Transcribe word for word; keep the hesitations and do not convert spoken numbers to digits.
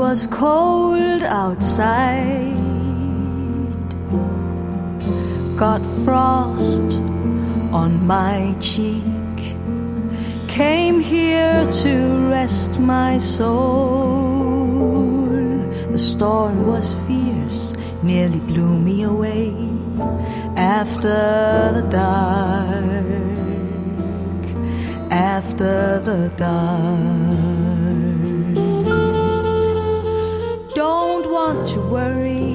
was cold outside, got frost on my cheek, came here to rest my soul. The storm was fierce, nearly blew me away. After the dark, after the dark. Don't want to worry,